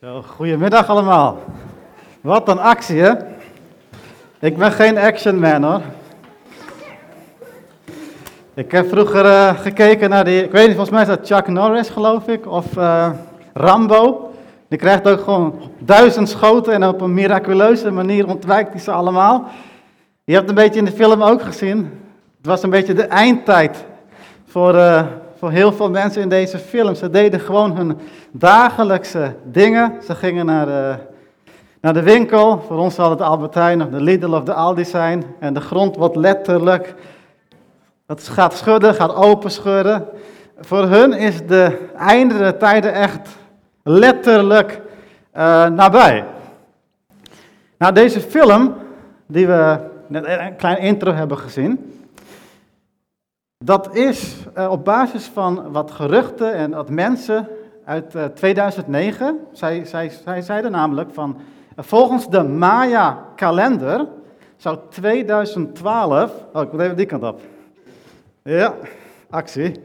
Zo, goedemiddag allemaal. Wat een actie, hè? Ik ben geen action man, hoor. Ik heb vroeger gekeken naar die, ik weet niet, volgens mij is dat Chuck Norris, geloof ik, of Rambo. Die krijgt ook gewoon 1000 schoten en op een miraculeuze manier ontwijkt hij ze allemaal. Je hebt een beetje in de film ook gezien. Het was een beetje de eindtijd voor heel veel mensen in deze film. Ze deden gewoon hun dagelijkse dingen. Ze gingen naar de winkel. Voor ons zal het Albert Heijn of de Lidl of de Aldi zijn. En de grond wordt letterlijk, het gaat schudden, gaat open schudden. Voor hun is de einde der tijden echt letterlijk nabij. Nou, deze film, die we net een klein intro hebben gezien, dat is op basis van wat geruchten en wat mensen uit 2009, zij zeiden namelijk van, volgens de Maya-kalender zou 2012, ik moet even die kant op. Ja, actie.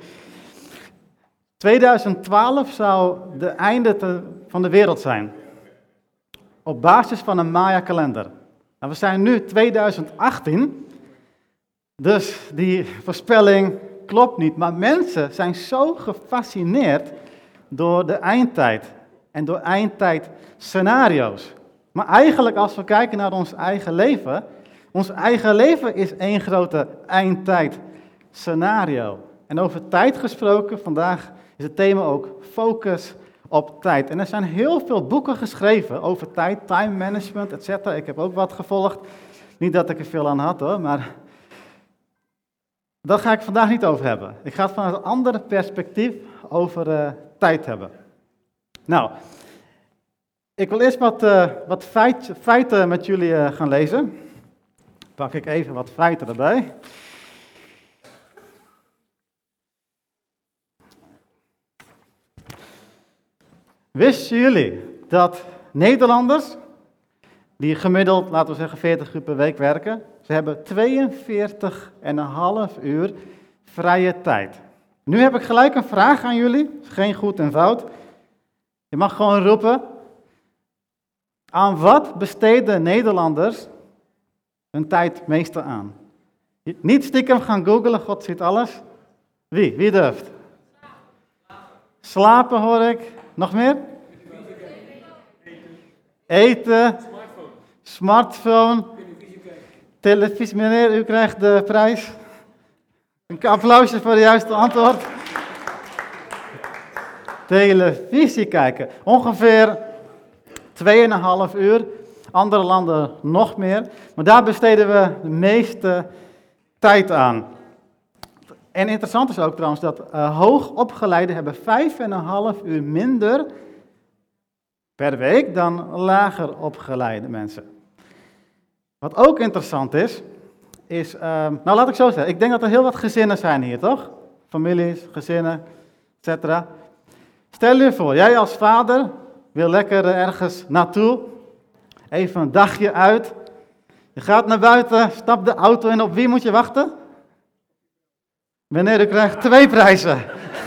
2012 zou de einde van de wereld zijn. Op basis van een Maya-kalender. Nou, we zijn nu 2018, dus die voorspelling klopt niet. Maar mensen zijn zo gefascineerd door de eindtijd en door eindtijdscenario's. Maar eigenlijk als we kijken naar ons eigen leven is één grote eindtijdscenario. En over tijd gesproken, vandaag is het thema ook focus op tijd. En er zijn heel veel boeken geschreven over tijd, time management, etc. Ik heb ook wat gevolgd. Niet dat ik er veel aan had, hoor, maar daar ga ik vandaag niet over hebben. Ik ga het vanuit een ander perspectief over tijd hebben. Nou, ik wil eerst wat feiten met jullie gaan lezen. Pak ik even wat feiten erbij. Wisten jullie dat Nederlanders, die gemiddeld, laten we zeggen, 40 uur per week werken, ze hebben 42,5 uur vrije tijd. Nu heb ik gelijk een vraag aan jullie, geen goed en fout. Je mag gewoon roepen, aan wat besteden Nederlanders hun tijd meestal aan? Niet stiekem gaan googlen, God ziet alles. Wie durft? Slapen hoor ik. Nog meer? Eten. Smartphone. Televisie. Meneer, u krijgt de prijs. Een applausje voor de juiste antwoord. Televisie kijken. Ongeveer 2,5 uur. Andere landen nog meer. Maar daar besteden we de meeste tijd aan. En interessant is ook trouwens dat hoogopgeleiden hebben 5,5 uur minder per week dan lager opgeleide mensen. Wat ook interessant is, nou laat ik zo zeggen, ik denk dat er heel wat gezinnen zijn hier, toch? Families, gezinnen, etc. Stel je voor, jij als vader wil lekker ergens naartoe, even een dagje uit. Je gaat naar buiten, stapt de auto in, op wie moet je wachten? Meneer, u krijgt 2 prijzen.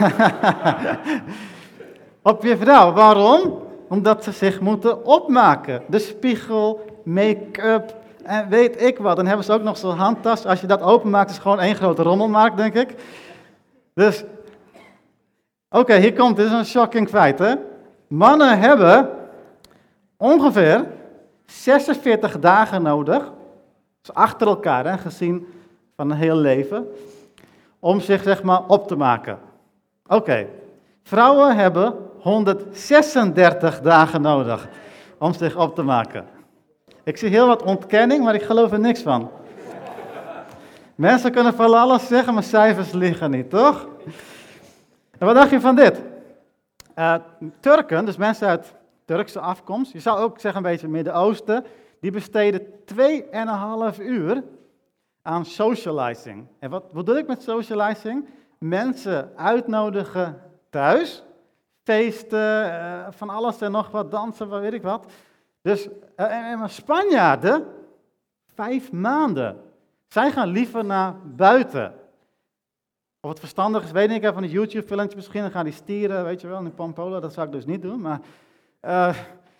Op je vrouw. Waarom? Omdat ze zich moeten opmaken. De spiegel, make-up en weet ik wat. Dan hebben ze ook nog zo'n handtas. Als je dat openmaakt is het gewoon één grote rommelmarkt, denk ik. Dus, oké, hier komt, dit is een shocking feit, hè. Mannen hebben ongeveer 46 dagen nodig, dus achter elkaar, hè, gezien van een heel leven, om zich, zeg maar, op te maken. Oké. Vrouwen hebben 136 dagen nodig om zich op te maken. Ik zie heel wat ontkenning, maar ik geloof er niks van. Mensen kunnen van alles zeggen, maar cijfers liegen niet, toch? En wat dacht je van dit? Turken, dus mensen uit Turkse afkomst, je zou ook zeggen een beetje Midden-Oosten, die besteden 2,5 uur aan socializing. En wat bedoel ik met socializing? Mensen uitnodigen thuis, feesten, van alles en nog wat, dansen, wat weet ik wat. Dus Spanjaarden, 5 maanden. Zij gaan liever naar buiten. Of het verstandig is, weet ik, van die YouTube-filmpjes misschien, dan gaan die stieren, weet je wel, in Pampola, dat zou ik dus niet doen, maar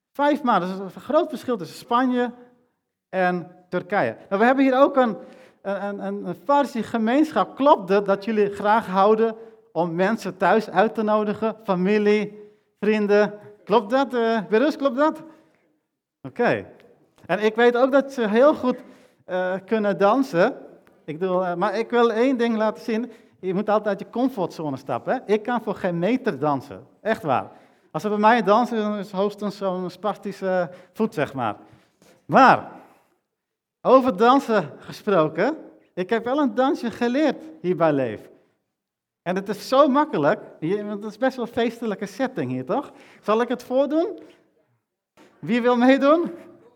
5 maanden, dat is een groot verschil tussen Spanje en Turkije. Nou, we hebben hier ook een Farsi gemeenschap. Klopt het dat jullie graag houden om mensen thuis uit te nodigen? Familie, vrienden. Klopt dat? Berus, klopt dat? Oké. En ik weet ook dat ze heel goed kunnen dansen. Maar ik wil één ding laten zien. Je moet altijd uit je comfortzone stappen. Hè? Ik kan voor geen meter dansen. Echt waar. Als ze bij mij dansen, dan is het hoogstens zo'n spastische voet, zeg maar. Maar, over dansen gesproken. Ik heb wel een dansje geleerd hier bij Leef. En het is zo makkelijk. Want het is best wel een feestelijke setting hier, toch? Zal ik het voordoen? Wie wil meedoen?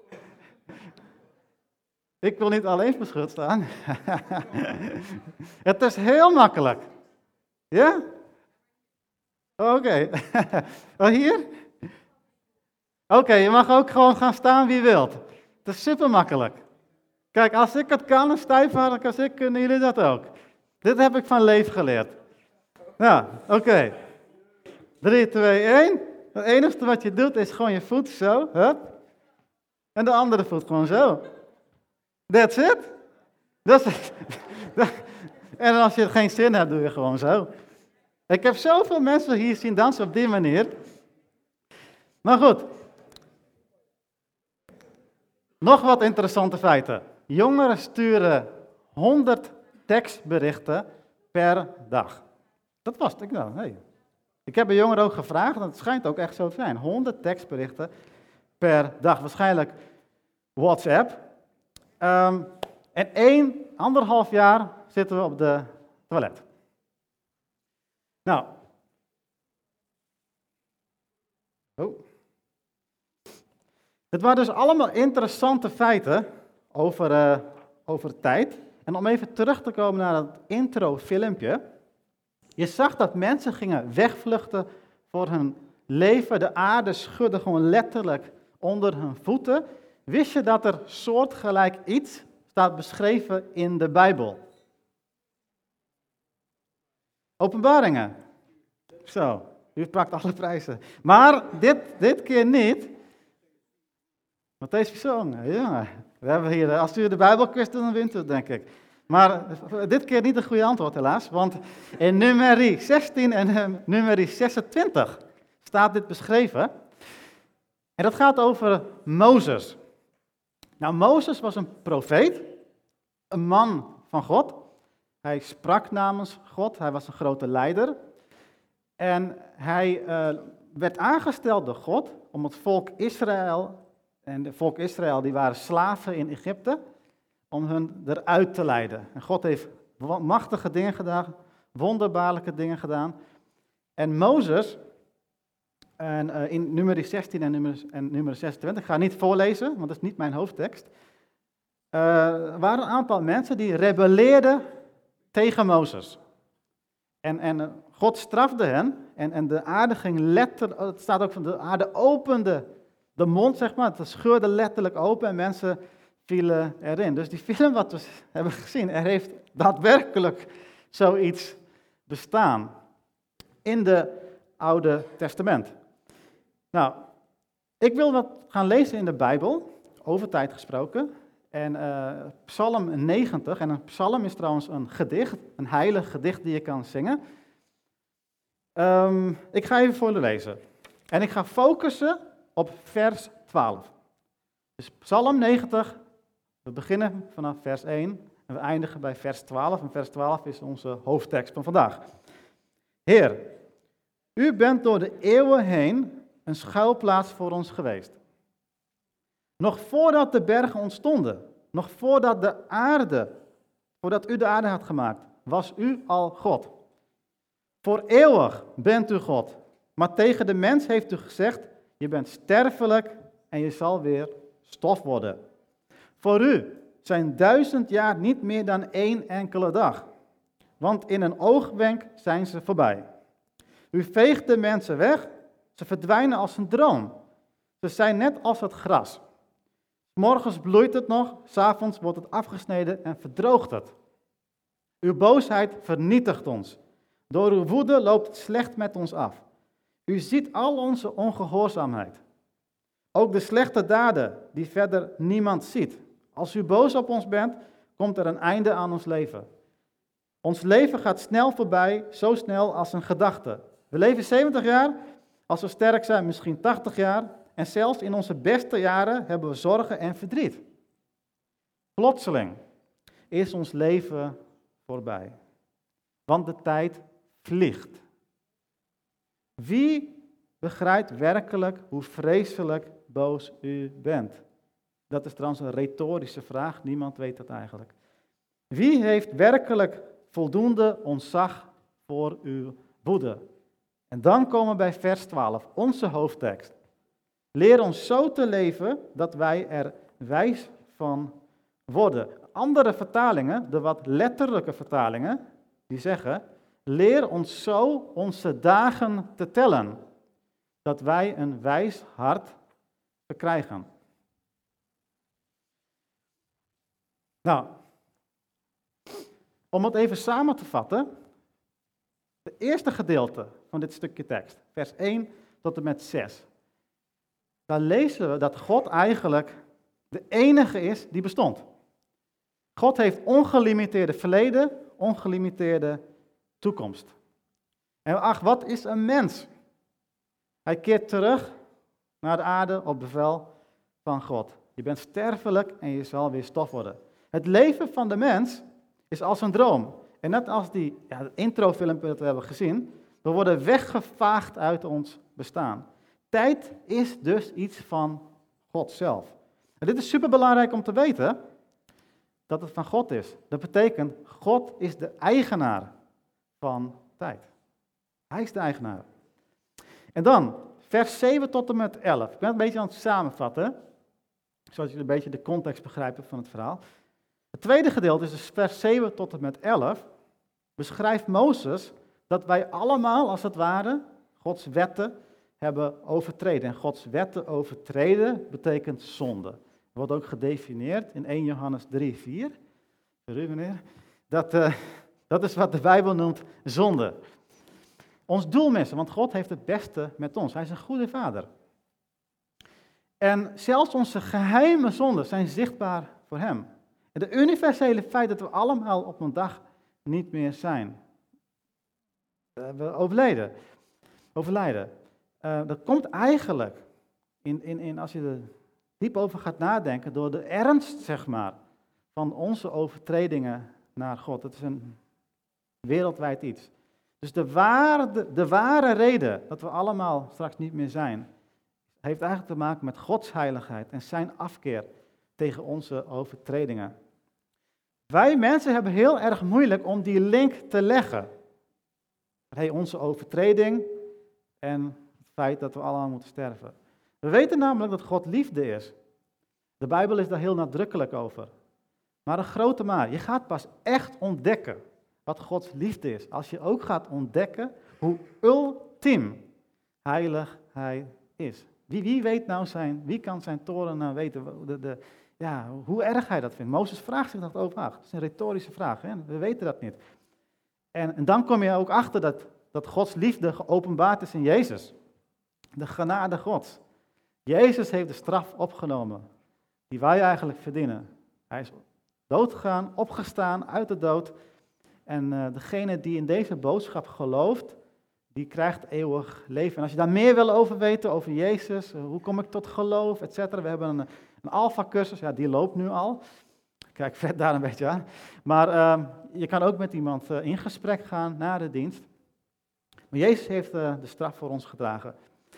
Ik wil niet alleen verschut staan. Het is heel makkelijk. Ja? Oké. Hier? Oké, je mag ook gewoon gaan staan wie wilt. Het is super makkelijk. Kijk, als ik het kan, een stijfvaardig als ik, kunnen jullie dat ook. Dit heb ik van Leef geleerd. Ja, oké. 3, 2, 1. Het enige wat je doet is gewoon je voet zo, hup. En de andere voet gewoon zo. That's it. En als je geen zin hebt, doe je gewoon zo. Ik heb zoveel mensen hier zien dansen op die manier. Maar goed. Nog wat interessante feiten. Jongeren sturen 100 tekstberichten per dag. Dat was het. Ik dacht, hey. Ik heb een jongeren ook gevraagd, en het schijnt ook echt zo te zijn. 100 tekstberichten per dag. Waarschijnlijk WhatsApp. En 1,5 jaar zitten we op de toilet. Nou. Oh. Het waren dus allemaal interessante feiten over tijd. En om even terug te komen naar het intro-filmpje. Je zag dat mensen gingen wegvluchten voor hun leven. De aarde schudde gewoon letterlijk onder hun voeten. Wist je dat er soortgelijk iets staat beschreven in de Bijbel? Openbaringen. Zo, u pakt alle prijzen. Maar dit keer niet. Matthäus gezongen, ja. We hebben hier, als u de Bijbel kwist, dan wint u het, denk ik. Maar dit keer niet een goede antwoord helaas, want in Numeri 16 en Numeri 26 staat dit beschreven. En dat gaat over Mozes. Nou, Mozes was een profeet, een man van God. Hij sprak namens God, hij was een grote leider. En hij werd aangesteld door God om het volk Israël, en het volk Israël die waren slaven in Egypte, om hun eruit te leiden. En God heeft machtige dingen gedaan, wonderbaarlijke dingen gedaan. En Mozes, in Numeri 16 en Numeri 26, ik ga niet voorlezen, want dat is niet mijn hoofdtekst, waren een aantal mensen die rebelleerden tegen Mozes. En God strafde hen en de aarde ging letterlijk, het staat ook van de aarde opende de mond, zeg maar, het scheurde letterlijk open en mensen vielen erin. Dus die film wat we hebben gezien, er heeft daadwerkelijk zoiets bestaan in het Oude Testament. Nou, ik wil wat gaan lezen in de Bijbel, over tijd gesproken. En Psalm 90, en een psalm is trouwens een gedicht, een heilig gedicht die je kan zingen. Ik ga even voor je lezen. En ik ga focussen op vers 12. Dus Psalm 90, we beginnen vanaf vers 1 en we eindigen bij vers 12. En vers 12 is onze hoofdtekst van vandaag. Heer, u bent door de eeuwen heen een schuilplaats voor ons geweest. Nog voordat de bergen ontstonden, nog voordat u de aarde had gemaakt, was u al God. Voor eeuwig bent u God, maar tegen de mens heeft u gezegd, je bent sterfelijk en je zal weer stof worden. Voor u zijn 1000 jaar niet meer dan 1 enkele dag, want in een oogwenk zijn ze voorbij. U veegt de mensen weg, ze verdwijnen als een droom. Ze zijn net als het gras. 's Morgens bloeit het nog, 's avonds wordt het afgesneden en verdroogt het. Uw boosheid vernietigt ons. Door uw woede loopt het slecht met ons af. U ziet al onze ongehoorzaamheid. Ook de slechte daden die verder niemand ziet. Als u boos op ons bent, komt er een einde aan ons leven. Ons leven gaat snel voorbij, zo snel als een gedachte. We leven 70 jaar, als we sterk zijn misschien 80 jaar. En zelfs in onze beste jaren hebben we zorgen en verdriet. Plotseling is ons leven voorbij. Want de tijd vliegt. Wie begrijpt werkelijk hoe vreselijk boos u bent? Dat is trouwens een retorische vraag, niemand weet dat eigenlijk. Wie heeft werkelijk voldoende ontzag voor uw woede? En dan komen we bij vers 12, onze hoofdtekst. Leer ons zo te leven dat wij er wijs van worden. Andere vertalingen, de wat letterlijke vertalingen, die zeggen: leer ons zo onze dagen te tellen, dat wij een wijs hart verkrijgen. Nou, om het even samen te vatten, het eerste gedeelte van dit stukje tekst, vers 1 tot en met 6. Daar lezen we dat God eigenlijk de enige is die bestond. God heeft ongelimiteerde verleden, ongelimiteerde toekomst. En ach, wat is een mens? Hij keert terug naar de aarde op bevel van God. Je bent sterfelijk en je zal weer stof worden. Het leven van de mens is als een droom. En net als het introfilmpje dat we hebben gezien, we worden weggevaagd uit ons bestaan. Tijd is dus iets van God zelf. En dit is superbelangrijk om te weten, dat het van God is. Dat betekent, God is de eigenaar van tijd. Hij is de eigenaar. En dan, vers 7 tot en met 11. Ik ben het een beetje aan het samenvatten, zodat jullie een beetje de context begrijpen van het verhaal. Het tweede gedeelte is dus vers 7 tot en met 11. Beschrijft Mozes dat wij allemaal, als het ware, Gods wetten hebben overtreden. En Gods wetten overtreden betekent zonde. Wordt ook gedefinieerd in 1 Johannes 3, 4. Voor u, meneer. Dat is wat de Bijbel noemt zonde. Ons doel missen, want God heeft het beste met ons. Hij is een goede vader. En zelfs onze geheime zonden zijn zichtbaar voor hem. En de universele feit dat we allemaal op een dag niet meer zijn. We overlijden. Dat komt eigenlijk, als je er diep over gaat nadenken, door de ernst, zeg maar, van onze overtredingen naar God. Het is een wereldwijd iets. Dus de ware reden dat we allemaal straks niet meer zijn, heeft eigenlijk te maken met Gods heiligheid en zijn afkeer tegen onze overtredingen. Wij mensen hebben heel erg moeilijk om die link te leggen. Onze overtreding en het feit dat we allemaal moeten sterven. We weten namelijk dat God liefde is. De Bijbel is daar heel nadrukkelijk over. Maar een grote maar, je gaat pas echt ontdekken wat Gods liefde is. Als je ook gaat ontdekken hoe ultiem heilig Hij is. Wie weet nou wie kan zijn toren nou weten, hoe erg Hij dat vindt. Mozes vraagt zich dat over af. Dat is een retorische vraag, hè? We weten dat niet. En dan kom je ook achter dat Gods liefde geopenbaard is in Jezus. De genade Gods. Jezus heeft de straf opgenomen die wij eigenlijk verdienen. Hij is doodgegaan, opgestaan uit de dood. En degene die in deze boodschap gelooft, die krijgt eeuwig leven. En als je daar meer wil over weten, over Jezus, hoe kom ik tot geloof, etc. We hebben een alpha-cursus, die loopt nu al. Kijk, Fred daar een beetje aan. Maar je kan ook met iemand in gesprek gaan na de dienst. Maar Jezus heeft de straf voor ons gedragen.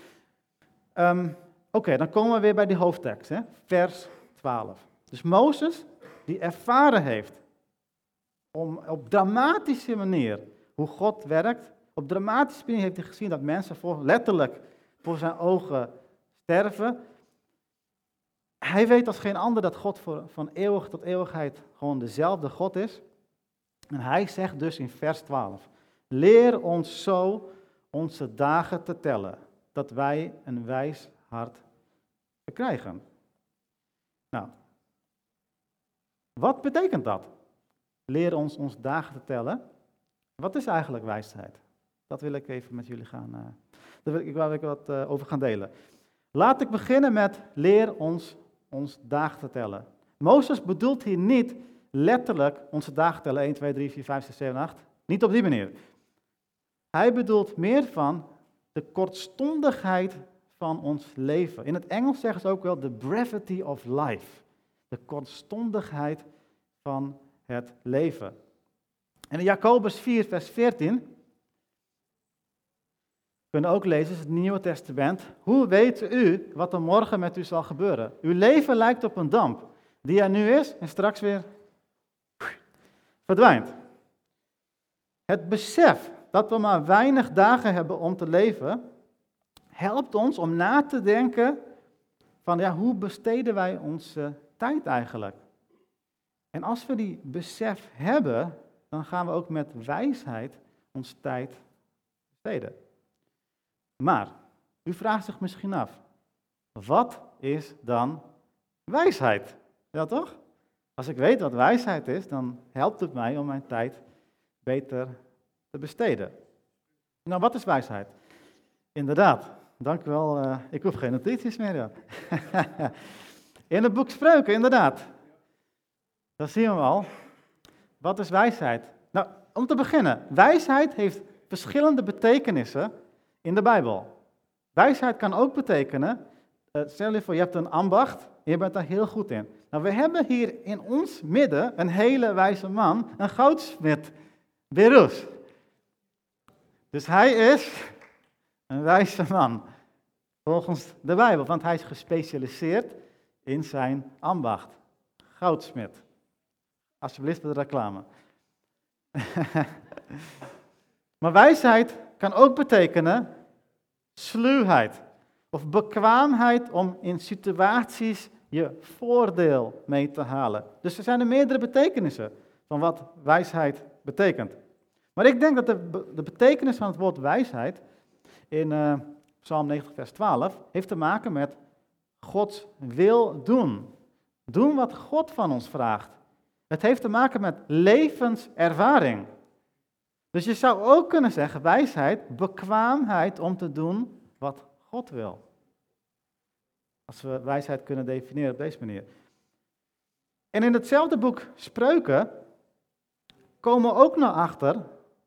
Oké, dan komen we weer bij die hoofdtekst, hè? Vers 12. Dus Mozes, die ervaren heeft op dramatische manier hoe God werkt. Op dramatische manier heeft hij gezien dat mensen letterlijk voor zijn ogen sterven. Hij weet als geen ander dat God van eeuwig tot eeuwigheid gewoon dezelfde God is. En hij zegt dus in vers 12, leer ons zo onze dagen te tellen, dat wij een wijs hart verkrijgen. Nou, wat betekent dat? Leer ons onze dagen te tellen. Wat is eigenlijk wijsheid? Dat wil ik even met jullie gaan, daar wil ik wat over gaan delen. Laat ik beginnen met leer ons dagen te tellen. Mozes bedoelt hier niet letterlijk onze dagen tellen, 1, 2, 3, 4, 5, 6, 7, 8. Niet op die manier. Hij bedoelt meer van de kortstondigheid van ons leven. In het Engels zeggen ze ook wel the brevity of life. De kortstondigheid van het leven. En in Jacobus 4, vers 14 kunnen ook lezen, het Nieuwe Testament. Hoe weet u wat er morgen met u zal gebeuren? Uw leven lijkt op een damp, die er nu is en straks weer verdwijnt. Het besef dat we maar weinig dagen hebben om te leven, helpt ons om na te denken van hoe besteden wij onze tijd eigenlijk? En als we die besef hebben, dan gaan we ook met wijsheid onze tijd besteden. Maar, u vraagt zich misschien af, wat is dan wijsheid? Ja toch? Als ik weet wat wijsheid is, dan helpt het mij om mijn tijd beter te besteden. Nou, wat is wijsheid? Inderdaad, dank u wel, ik hoef geen notities meer. Ja. In het boek Spreuken, inderdaad. Dat zien we al. Wat is wijsheid? Nou, om te beginnen, wijsheid heeft verschillende betekenissen in de Bijbel. Wijsheid kan ook betekenen, stel je voor je hebt een ambacht en je bent daar heel goed in. Nou, we hebben hier in ons midden een hele wijze man, een goudsmid, Berus. Dus hij is een wijze man, volgens de Bijbel, want hij is gespecialiseerd in zijn ambacht. Goudsmid. Alsjeblieft de reclame. Maar wijsheid kan ook betekenen sluwheid of bekwaamheid om in situaties je voordeel mee te halen. Dus er zijn er meerdere betekenissen van wat wijsheid betekent. Maar ik denk dat de betekenis van het woord wijsheid in Psalm 90 vers 12 heeft te maken met Gods wil doen. Doen wat God van ons vraagt. Het heeft te maken met levenservaring. Dus je zou ook kunnen zeggen, wijsheid, bekwaamheid om te doen wat God wil. Als we wijsheid kunnen definiëren op deze manier. En in hetzelfde boek Spreuken komen we ook naar achter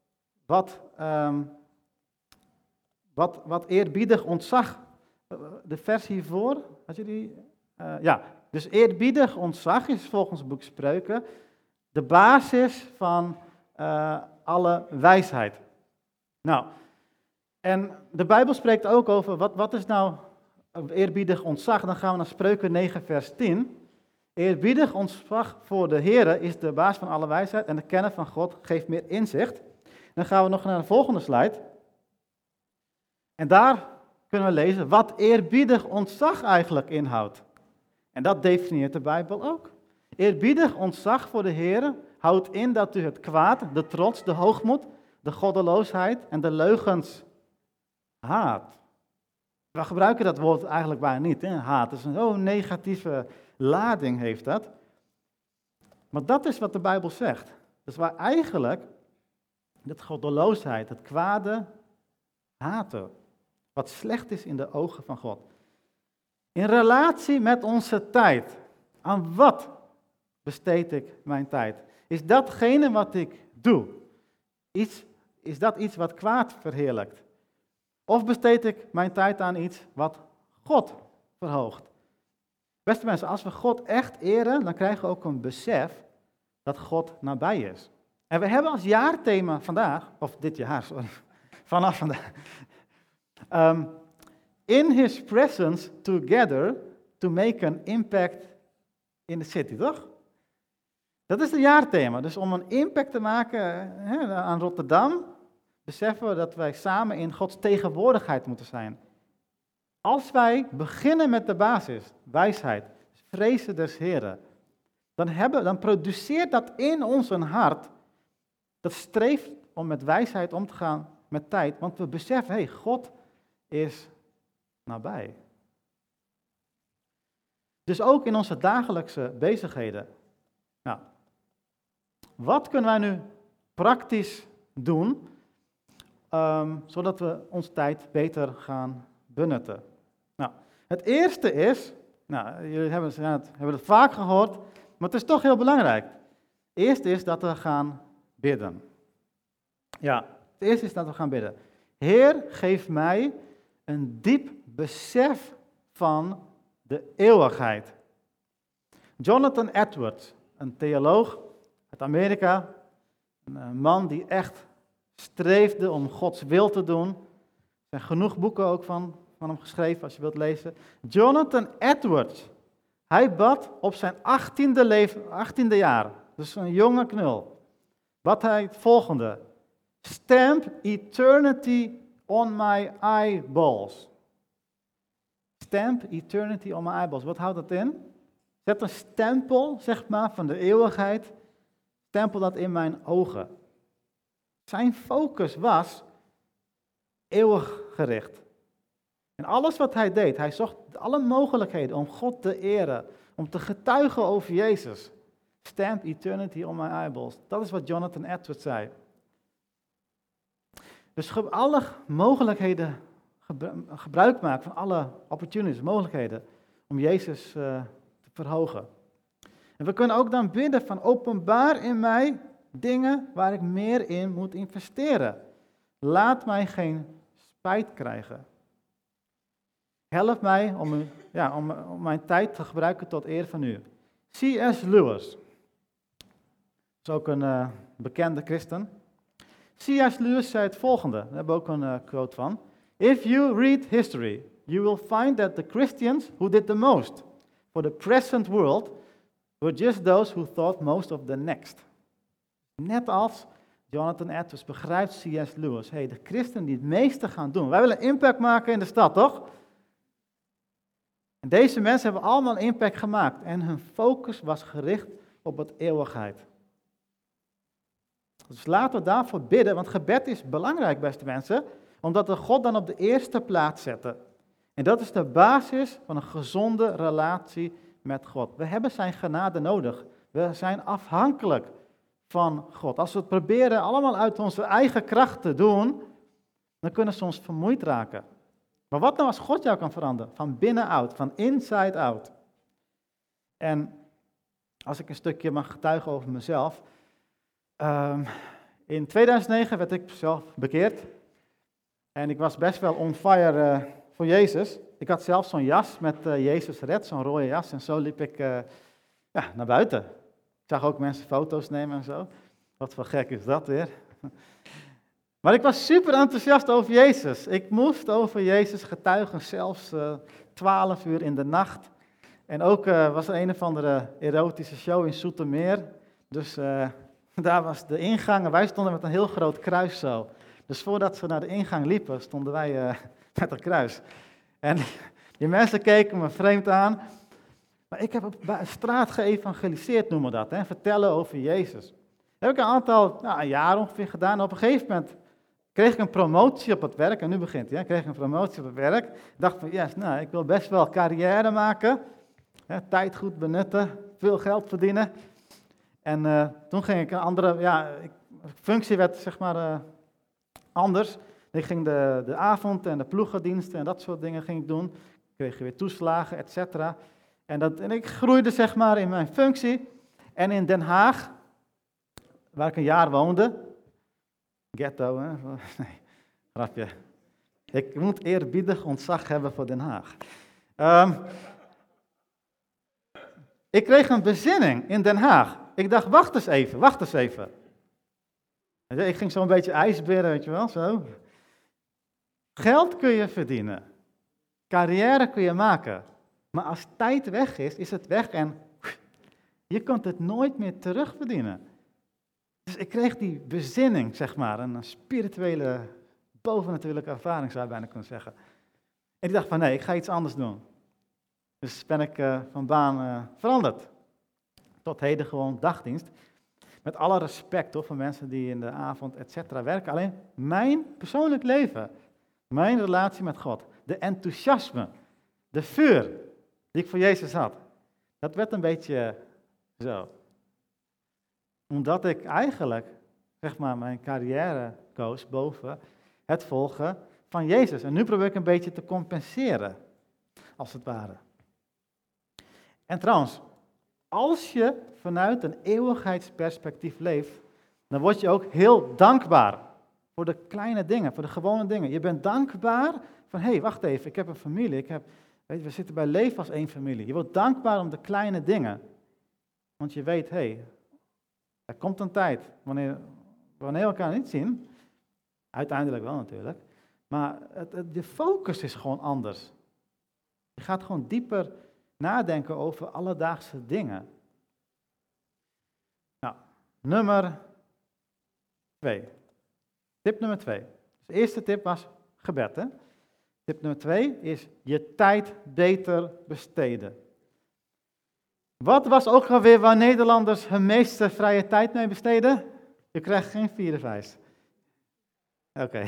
wat eerbiedig ontzag. De vers hiervoor, had je die? Dus eerbiedig ontzag is volgens het boek Spreuken de basis van alle wijsheid. Nou, en de Bijbel spreekt ook over, wat is nou eerbiedig ontzag? Dan gaan we naar Spreuken 9 vers 10. Eerbiedig ontzag voor de Heere is de basis van alle wijsheid en het kennen van God geeft meer inzicht. Dan gaan we nog naar de volgende slide. En daar kunnen we lezen wat eerbiedig ontzag eigenlijk inhoudt. En dat definieert de Bijbel ook. Eerbiedig ontzag voor de Heere houdt in dat u het kwaad, de trots, de hoogmoed, de goddeloosheid en de leugens haat. We gebruiken dat woord eigenlijk bijna niet, hè? Haat. Dus een negatieve lading heeft dat. Maar dat is wat de Bijbel zegt. Dus waar eigenlijk de goddeloosheid, het kwade, haten. Wat slecht is in de ogen van God. In relatie met onze tijd. Aan wat besteed ik mijn tijd? Is datgene wat ik doe? Is dat iets wat kwaad verheerlijkt? Of besteed ik mijn tijd aan iets wat God verhoogt? Beste mensen, als we God echt eren, dan krijgen we ook een besef dat God nabij is. En we hebben als jaarthema vandaag, of dit jaar, sorry, vanaf vandaag. In his presence together to make an impact in the city, toch? Dat is het jaarthema. Dus om een impact te maken aan Rotterdam, beseffen we dat wij samen in Gods tegenwoordigheid moeten zijn. Als wij beginnen met de basis, wijsheid, vrezen des Heren, dan produceert dat in ons een hart dat streeft om met wijsheid om te gaan met tijd. Want we beseffen, God is nabij. Dus ook in onze dagelijkse bezigheden. Nou, wat kunnen wij nu praktisch doen, zodat we onze tijd beter gaan benutten? Nou, Het eerste is, nou, jullie hebben het vaak gehoord, maar het is toch heel belangrijk. Het eerste is dat we gaan bidden. Ja, het eerste is dat we gaan bidden. Heer, geef mij een diep besef van de eeuwigheid. Jonathan Edwards, een theoloog uit Amerika, een man die echt streefde om Gods wil te doen. Er zijn genoeg boeken ook van hem geschreven als je wilt lezen. Jonathan Edwards, hij bad op zijn 18e jaar, dus een jonge knul, bad hij het volgende: Stamp eternity on my eyeballs. Stamp eternity on my eyeballs. Wat houdt dat in? Zet een stempel, zeg maar, van de eeuwigheid. Stempel dat in mijn ogen. Zijn focus was eeuwig gericht. En alles wat hij deed, hij zocht alle mogelijkheden om God te eren, om te getuigen over Jezus. Stamp eternity on my eyeballs. Dat is wat Jonathan Edwards zei. Dus alle mogelijkheden, gebruik maken van alle opportunities, mogelijkheden om Jezus te verhogen. En we kunnen ook dan bidden van openbaar in mij dingen waar ik meer in moet investeren. Laat mij geen spijt krijgen. Help mij om mijn tijd te gebruiken tot eer van u. C.S. Lewis, is ook een bekende christen. C.S. Lewis zei het volgende, daar hebben we ook een quote van. If you read history, you will find that the Christians who did the most for the present world were just those who thought most of the next. Net als Jonathan Edwards begrijpt C.S. Lewis, de christenen die het meeste gaan doen. Wij willen impact maken in de stad, toch? En deze mensen hebben allemaal impact gemaakt en hun focus was gericht op het eeuwigheid. Dus laten we daarvoor bidden, want gebed is belangrijk, beste mensen, omdat we God dan op de eerste plaats zetten. En dat is de basis van een gezonde relatie met God. We hebben zijn genade nodig. We zijn afhankelijk van God. Als we het proberen allemaal uit onze eigen kracht te doen, dan kunnen we soms vermoeid raken. Maar wat nou als God jou kan veranderen? Van binnenuit, van inside out. En als ik een stukje mag getuigen over mezelf. In 2009 werd ik zelf bekeerd. En ik was best wel on fire voor Jezus. Ik had zelf zo'n jas met Jezus red, zo'n rode jas. En zo liep ik naar buiten. Ik zag ook mensen foto's nemen en zo. Wat voor gek is dat weer? Maar ik was super enthousiast over Jezus. Ik moest over Jezus getuigen, zelfs 12 uur in de nacht. En ook was er een of andere erotische show in Zoetermeer. Dus daar was de ingang en wij stonden met een heel groot kruis zo. Dus voordat ze naar de ingang liepen, stonden wij met een kruis. En die mensen keken me vreemd aan. Maar ik heb op straat geëvangeliseerd, noemen we dat. Hè? Vertellen over Jezus. Dat heb ik een jaar ongeveer gedaan. Op een gegeven moment kreeg ik een promotie op het werk. En nu begint hij. Kreeg ik een promotie op het werk. Ik dacht van, ik wil best wel carrière maken. Tijd goed benutten. Veel geld verdienen. En toen ging ik een andere, functie werd zeg maar anders. Ik ging de avond- en de ploegendiensten en dat soort dingen ging ik doen. Ik kreeg weer toeslagen, et cetera. En ik groeide zeg maar in mijn functie. En in Den Haag, waar ik een jaar woonde, ghetto, hè? Nee, grapje. Ik moet eerbiedig ontzag hebben voor Den Haag. Ik kreeg een bezinning in Den Haag. Ik dacht, wacht eens even. Ik ging zo'n beetje ijsberen, weet je wel, zo. Geld kun je verdienen. Carrière kun je maken. Maar als tijd weg is, is het weg en je kunt het nooit meer terugverdienen. Dus ik kreeg die bezinning, zeg maar, een spirituele, bovennatuurlijke ervaring zou je bijna kunnen zeggen. En ik dacht van nee, ik ga iets anders doen. Dus ben ik van baan veranderd. Tot heden gewoon dagdienst. Met alle respect voor mensen die in de avond, et cetera, werken. Alleen mijn persoonlijk leven, mijn relatie met God, de enthousiasme, de vuur die ik voor Jezus had, dat werd een beetje zo. Omdat ik eigenlijk, zeg maar, mijn carrière koos boven het volgen van Jezus. En nu probeer ik een beetje te compenseren. als het ware. En trouwens, als je vanuit een eeuwigheidsperspectief leeft, dan word je ook heel dankbaar voor de kleine dingen, voor de gewone dingen. Je bent dankbaar van, hé, wacht even, ik heb een familie, we zitten bij leven als één familie. Je wordt dankbaar om de kleine dingen, want je weet, hé, er komt een tijd wanneer we elkaar niet zien, uiteindelijk wel natuurlijk, maar de focus is gewoon anders. Je gaat gewoon dieper nadenken over alledaagse dingen. Nou, nummer 2. Tip nummer 2. De eerste tip was gebed, hè? Tip nummer 2 is je tijd beter besteden. Wat was ook alweer waar Nederlanders hun meeste vrije tijd mee besteden? Je krijgt geen 4 Oké.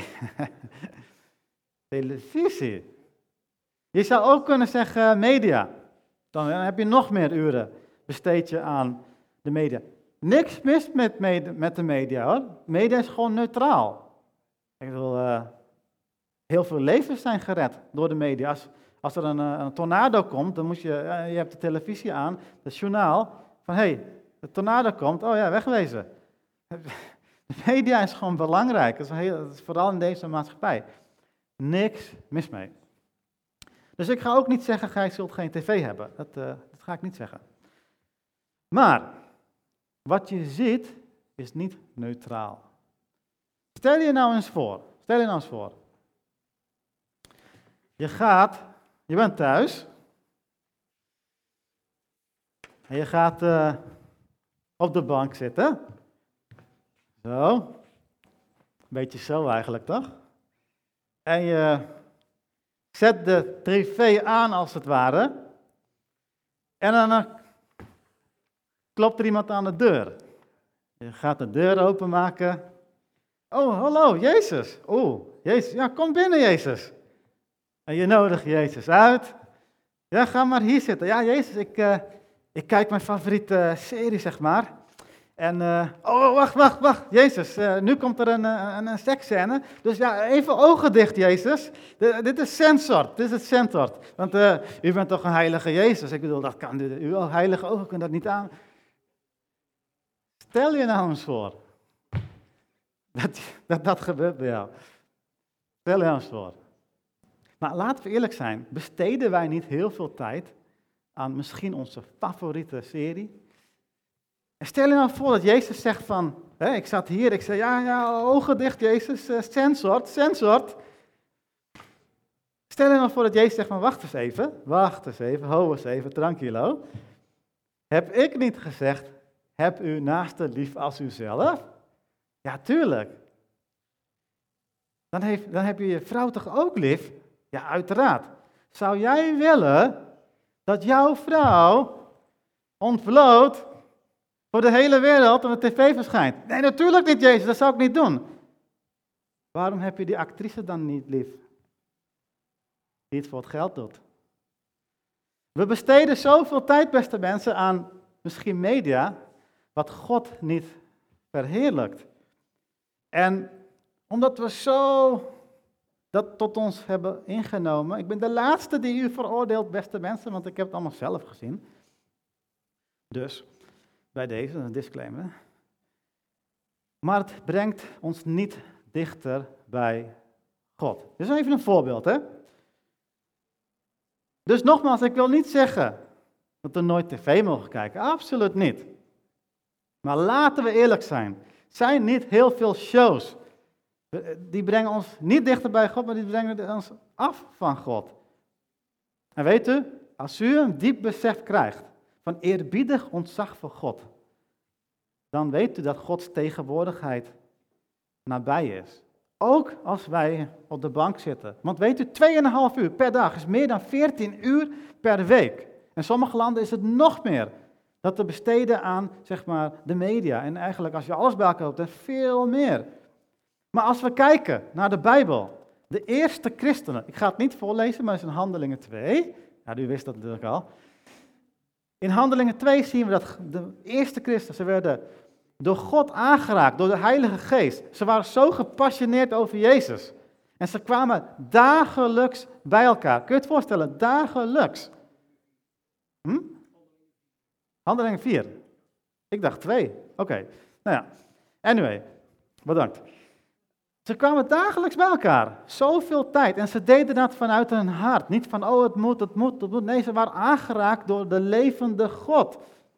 Televisie. Je zou ook kunnen zeggen media. Dan heb je nog meer uren besteed je aan de media. Niks mis met de media hoor. Media is gewoon neutraal. Ik bedoel, heel veel levens zijn gered door de media. Als er een tornado komt, dan je hebt de televisie aan, het journaal, van hé, de tornado komt, oh ja, wegwezen. De media is gewoon belangrijk, dat is vooral in deze maatschappij. Niks mis mee. Dus ik ga ook niet zeggen, gij zult geen tv hebben. Dat ga ik niet zeggen. Maar, wat je ziet, is niet neutraal. Stel je nou eens voor. Je bent thuis. En je gaat op de bank zitten. Zo. Een beetje zo eigenlijk, toch? En je zet de tv aan als het ware. En dan klopt er iemand aan de deur. Je gaat de deur openmaken. Oh, hallo, Jezus. Oh, Jezus. Ja, kom binnen, Jezus. En je nodigt Jezus uit. Ja, ga maar hier zitten. Ja, Jezus, ik kijk mijn favoriete serie, zeg maar. En, wacht. Jezus, nu komt er een seksscène. Dus ja, even ogen dicht, Jezus. Dit is het censored. Want u bent toch een heilige Jezus? Ik bedoel, dat kan uw heilige ogen kunnen dat niet aan. Stel je nou eens voor dat gebeurt bij jou. Stel je nou eens voor. Maar laten we eerlijk zijn, besteden wij niet heel veel tijd aan misschien onze favoriete serie? En stel je nou voor dat Jezus zegt van, ik zat hier, ik zei, ja, ogen dicht Jezus, censored. Stel je nou voor dat Jezus zegt van, wacht eens even, ho eens even, tranquilo. Heb ik niet gezegd, heb uw naaste lief als uzelf? Ja, tuurlijk. Dan heb je je vrouw toch ook lief? Ja, uiteraard. Zou jij willen dat jouw vrouw ontvloot voor de hele wereld op de tv verschijnt? Nee, natuurlijk niet, Jezus, dat zou ik niet doen. Waarom heb je die actrice dan niet lief? Die het voor het geld doet. We besteden zoveel tijd, beste mensen, aan misschien media, wat God niet verheerlijkt. En omdat we zo dat tot ons hebben ingenomen. Ik ben de laatste die u veroordeelt, beste mensen, want ik heb het allemaal zelf gezien. Dus, bij deze, een disclaimer. Maar het brengt ons niet dichter bij God. Dus even een voorbeeld, hè. Dus nogmaals, ik wil niet zeggen dat we nooit tv mogen kijken. Absoluut niet. Maar laten we eerlijk zijn. Er zijn niet heel veel shows. Die brengen ons niet dichter bij God, maar die brengen ons af van God. En weet u, als u een diep besef krijgt van eerbiedig ontzag voor God, dan weet u dat Gods tegenwoordigheid nabij is. Ook als wij op de bank zitten. Want weet u, 2,5 uur per dag is meer dan 14 uur per week. In sommige landen is het nog meer. Dat we besteden aan, zeg maar, de media. En eigenlijk als je alles bij elkaar hebt, veel meer. Maar als we kijken naar de Bijbel, de eerste christenen, ik ga het niet voorlezen, maar het is in Handelingen 2. Ja, u wist dat natuurlijk al. In Handelingen 2 zien we dat de eerste christenen, ze werden door God aangeraakt, door de Heilige Geest. Ze waren zo gepassioneerd over Jezus. En ze kwamen dagelijks bij elkaar. Kun je het voorstellen? Dagelijks. Handelingen 4. Ik dacht 2. Oké. Nou ja. Anyway. Bedankt. Ze kwamen dagelijks bij elkaar. Zoveel tijd. En ze deden dat vanuit hun hart. Niet van, oh het moet. Nee, ze waren aangeraakt door de levende God.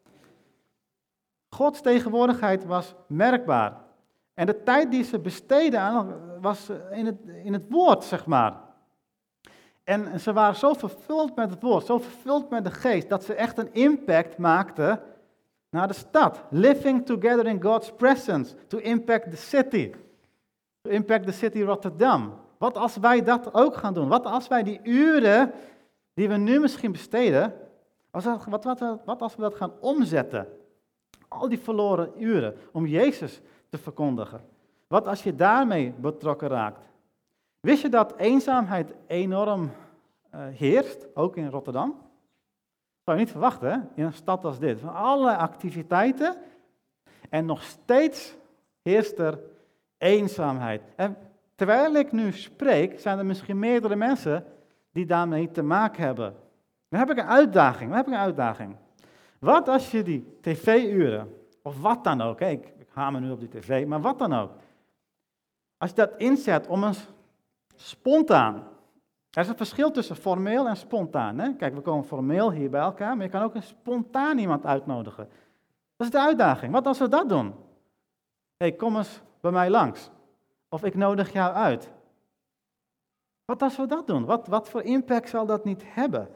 Gods tegenwoordigheid was merkbaar. En de tijd die ze besteden aan was in het woord, zeg maar. En ze waren zo vervuld met het woord, zo vervuld met de geest, dat ze echt een impact maakten naar de stad. Living together in God's presence, to impact the city. To impact the city Rotterdam. Wat als wij dat ook gaan doen? Wat als wij die uren die we nu misschien besteden, wat als we dat gaan omzetten? Al die verloren uren om Jezus te verkondigen. Wat als je daarmee betrokken raakt? Wist je dat eenzaamheid enorm heerst, ook in Rotterdam? Dat zou je niet verwachten, hè? In een stad als dit. Van allerlei activiteiten en nog steeds heerst er eenzaamheid. En terwijl ik nu spreek, zijn er misschien meerdere mensen die daarmee te maken hebben. Dan heb ik een uitdaging. Wat als je die tv-uren, of wat dan ook, hè? Ik hamer nu op die tv, maar wat dan ook. Als je dat inzet om eens spontaan. Er is een verschil tussen formeel en spontaan. Hè? Kijk, we komen formeel hier bij elkaar, maar je kan ook een spontaan iemand uitnodigen. Dat is de uitdaging. Wat als we dat doen? Hey, kom eens bij mij langs. Of ik nodig jou uit. Wat als we dat doen? Wat voor impact zal dat niet hebben?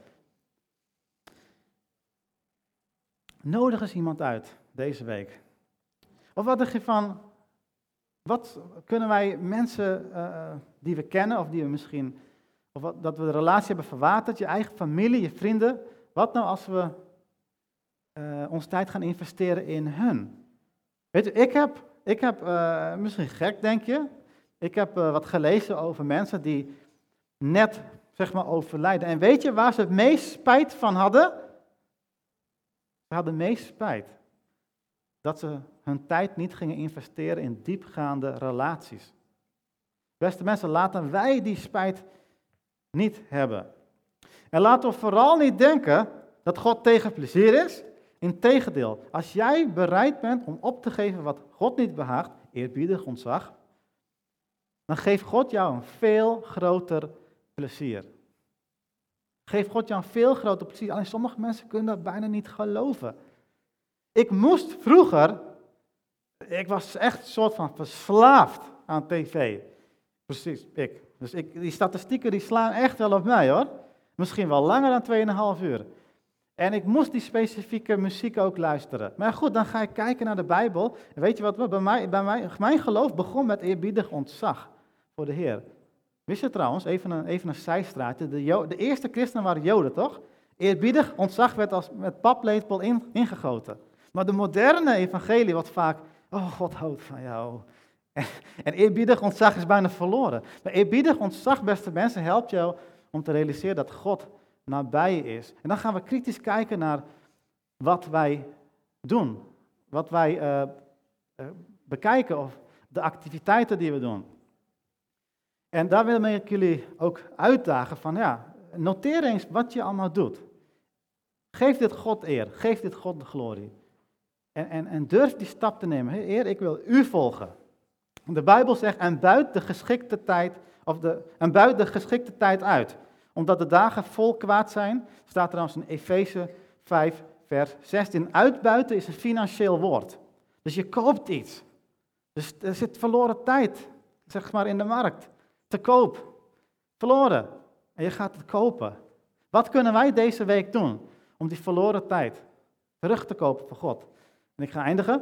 Nodig eens iemand uit deze week. Of wat dacht je van, wat kunnen wij mensen die we kennen of die we misschien, of dat we de relatie hebben verwaterd, je eigen familie, je vrienden, wat nou als we onze tijd gaan investeren in hun? Weet je, ik heb misschien gek denk je, ik heb wat gelezen over mensen die net, zeg maar, overlijden. En weet je waar ze het meest spijt van hadden? Ze hadden het meest spijt dat ze hun tijd niet gingen investeren in diepgaande relaties. Beste mensen, laten wij die spijt niet hebben. En laten we vooral niet denken dat God tegen plezier is. Integendeel, als jij bereid bent om op te geven wat God niet behaagt, eerbiedig ontzag, dan geeft God jou een veel groter plezier. Geeft God jou een veel groter plezier. Alleen sommige mensen kunnen dat bijna niet geloven. Ik moest vroeger, ik was echt een soort van verslaafd aan tv. Precies, ik. Dus die statistieken die slaan echt wel op mij hoor. Misschien wel langer dan 2,5 uur. En ik moest die specifieke muziek ook luisteren. Maar goed, dan ga ik kijken naar de Bijbel. En weet je wat, mijn geloof begon met eerbiedig ontzag voor de Heer. Wist je trouwens, even een zijstraatje, de eerste christenen waren Joden toch? Eerbiedig ontzag werd als met paplepel ingegoten. Maar de moderne evangelie wordt vaak, oh God houdt van jou. En eerbiedig ontzag is bijna verloren. Maar eerbiedig ontzag, beste mensen, helpt jou om te realiseren dat God nabij je is. En dan gaan we kritisch kijken naar wat wij doen. Wat wij bekijken of de activiteiten die we doen. En daar wil ik jullie ook uitdagen van, ja, noteer eens wat je allemaal doet. Geef dit God eer, geef dit God de glorie. En durf die stap te nemen. Heer, ik wil u volgen. De Bijbel zegt, en buit de geschikte tijd uit. Omdat de dagen vol kwaad zijn, staat trouwens in Efeze 5, vers 16. Uitbuiten is een financieel woord. Dus je koopt iets. Dus er zit verloren tijd, zeg maar, in de markt. Te koop. Verloren. En je gaat het kopen. Wat kunnen wij deze week doen om die verloren tijd terug te kopen voor God? En ik ga eindigen.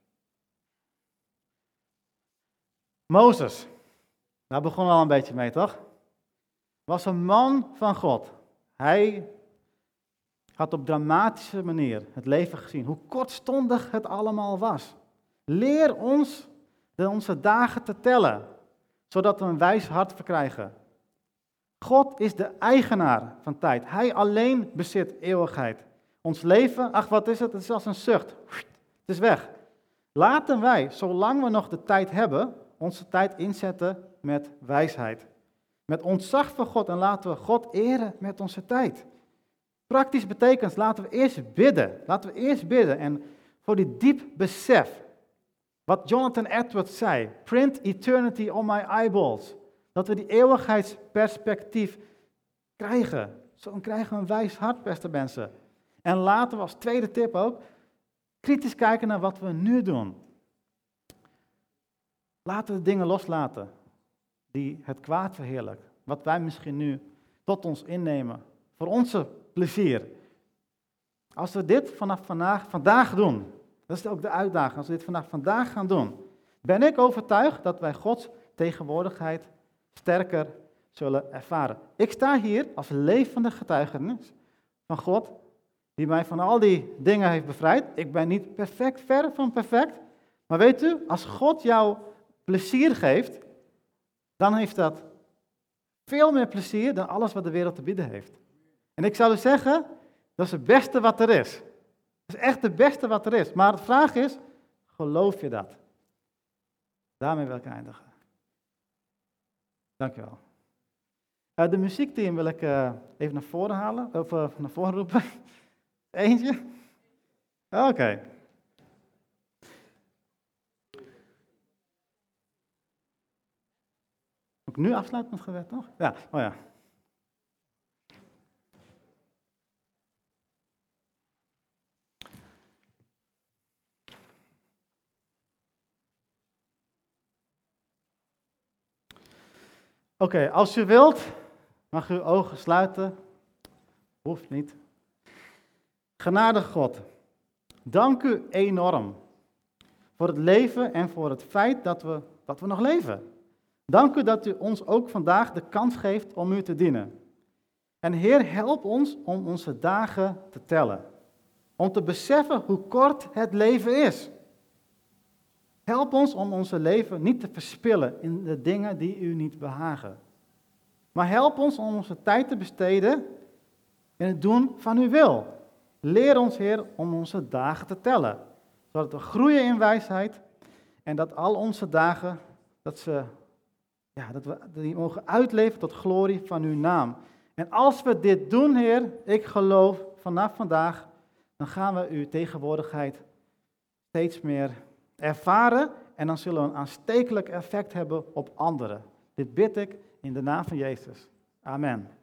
Mozes. Daar begonnen we al een beetje mee, toch? Was een man van God. Hij had op dramatische manier het leven gezien. Hoe kortstondig het allemaal was. Leer ons onze dagen te tellen, zodat we een wijs hart verkrijgen. God is de eigenaar van tijd. Hij alleen bezit eeuwigheid. Ons leven, ach wat is het? Het is als een zucht. Het is weg. Laten wij, zolang we nog de tijd hebben, onze tijd inzetten met wijsheid. met ontzag voor God en laten we God eren met onze tijd. Praktisch betekent, laten we eerst bidden. Laten we eerst bidden en voor die diep besef. Wat Jonathan Edwards zei, print eternity on my eyeballs. Dat we die eeuwigheidsperspectief krijgen. Zo krijgen we een wijs hart, beste mensen. En laten we als tweede tip ook kritisch kijken naar wat we nu doen. Laten we dingen loslaten die het kwaad verheerlijken. Wat wij misschien nu tot ons innemen. Voor onze plezier. Als we dit vanaf vandaag doen. Dat is ook de uitdaging. Als we dit vandaag gaan doen. Ben ik overtuigd dat wij Gods tegenwoordigheid sterker zullen ervaren. Ik sta hier als levende getuigenis van God. Die mij van al die dingen heeft bevrijd. Ik ben niet perfect, ver van perfect. Maar weet u, als God jou plezier geeft, dan heeft dat veel meer plezier dan alles wat de wereld te bieden heeft. En ik zou dus zeggen, dat is het beste wat er is. Dat is echt het beste wat er is. Maar de vraag is, geloof je dat? Daarmee wil ik eindigen. Dankjewel. De muziekteam wil ik even naar voren halen, of naar voren roepen. Eentje? Oké. Moet ik nu afsluiten met gebed nog? Ja, oh ja. Oké, als u wilt, mag u uw ogen sluiten. Hoeft niet. Genadige God, dank u enorm voor het leven en voor het feit dat we nog leven. Dank u dat u ons ook vandaag de kans geeft om u te dienen. En Heer, help ons om onze dagen te tellen. Om te beseffen hoe kort het leven is. Help ons om onze leven niet te verspillen in de dingen die u niet behagen. Maar help ons om onze tijd te besteden in het doen van uw wil. Leer ons, Heer, om onze dagen te tellen. Zodat we groeien in wijsheid en dat al onze dagen, dat we die mogen uitleven tot glorie van uw naam. En als we dit doen, Heer, ik geloof vanaf vandaag, dan gaan we uw tegenwoordigheid steeds meer ervaren en dan zullen we een aanstekelijk effect hebben op anderen. Dit bid ik in de naam van Jezus. Amen.